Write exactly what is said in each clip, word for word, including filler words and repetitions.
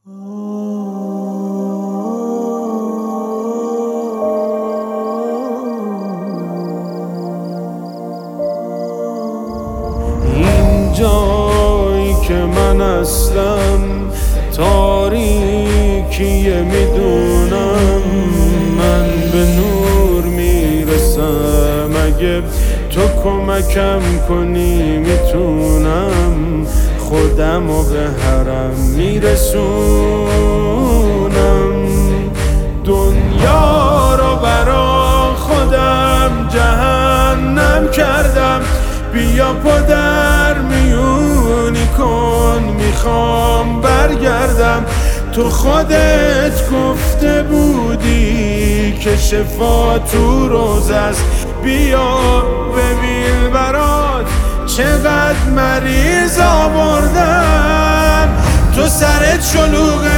این جایی که من هستم تاریکیه، میدونم من به نور میرسم. اگه تو کمکم کنی میتونم خودمو به حرم میرسونم. دنیا رو برا خودم جهنم کردم، بیا پدر میونی کن، میخوام برگردم. تو خودت گفته بودی که شفا تو روزه است، بیا ببین برات چقدر مریض آوردم. تو سرت شلوغه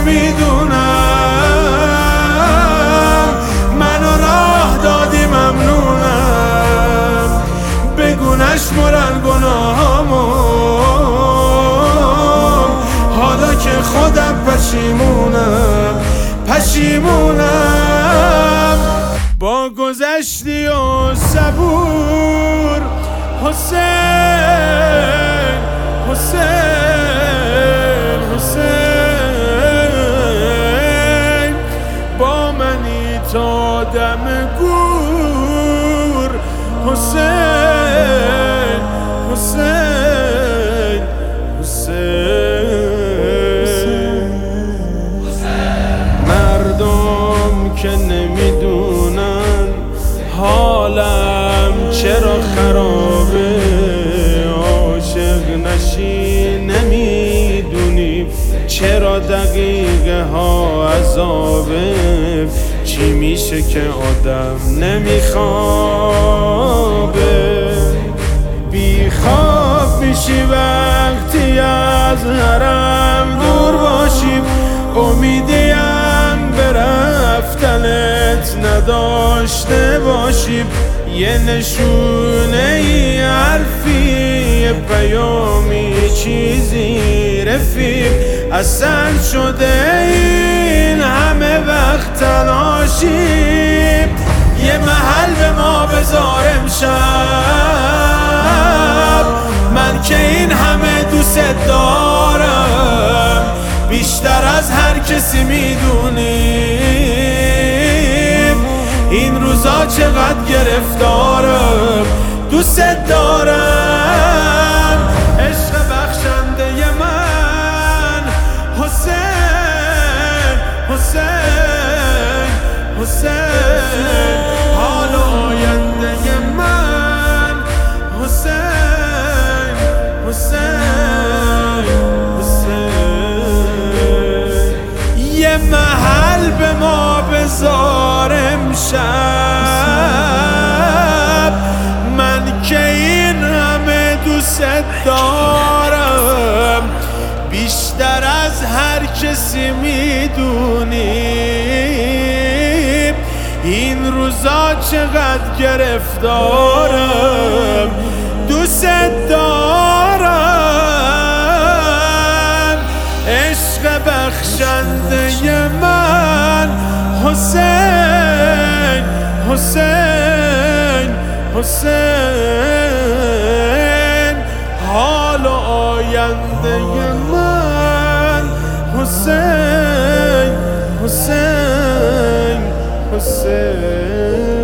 میدونم، منو راه دادی ممنونم. بگو نشمرن گناهامو، حالا که خودم پشیمونم پشیمونم. با گذشتی و صبور حسین حسین حسین، با منی تا دم گور. حسین حسین حسین. مردم که نمیدونن حالم چرا خرابه، عاشق نشی نمیدونی چرا دقیقه ها عذابه. چی میشه که آدم نمیخوابه، بیخواب میشی وقتی از حرم دور باشیم. امیدیم به رفتنت نداشته باشیم، یه نشونه ای حرفی یه پیامی چیزی رفیق. اصل شده این همه وقت تلاشیم، یه محل به ما بذار امشب. من که این همه دوست دارم، بیشتر از هر کسی میدونیم. این روزا چقدر گرفتارم، دوست دارم. عشق بخشنده من حسین حسین حسین، حال آینده من حسین حسین حسین. یه محل به ما بذار امشب، من که این همه دوست دارم، بیشتر از هر کسی میدونی. این روزا چقدر گرفتارم، دوست دارم. عشق بخشنده من حسین حسین حسین، حال و آینده من حسین حسین حسین.